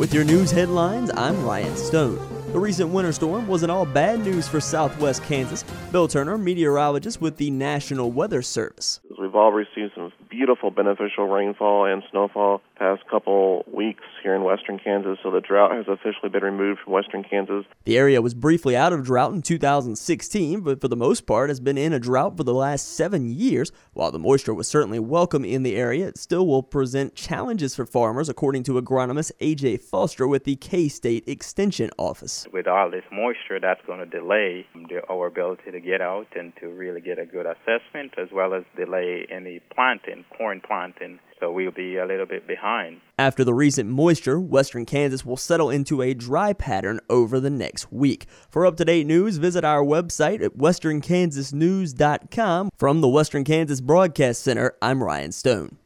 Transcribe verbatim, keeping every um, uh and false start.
With your news headlines, I'm Ryan Stone. The recent winter storm wasn't all bad news for southwest Kansas. Bill Turner, meteorologist with the National Weather Service. We've all received some beautiful beneficial rainfall and snowfall past couple weeks here in western Kansas, so the drought has officially been removed from western Kansas. The area was briefly out of drought in two thousand sixteen, but for the most part has been in a drought for the last seven years. While the moisture was certainly welcome in the area, it still will present challenges for farmers, according to agronomist A J Foster with the K-State Extension Office. With all this moisture, that's going to delay the, our ability to get out and to really get a good assessment, as well as delay any planting, corn planting. So we'll be a little bit behind. After the recent moisture, western Kansas will settle into a dry pattern over the next week. For up-to-date news, visit our website at western kansas news dot com. From the Western Kansas Broadcast Center, I'm Ryan Stone.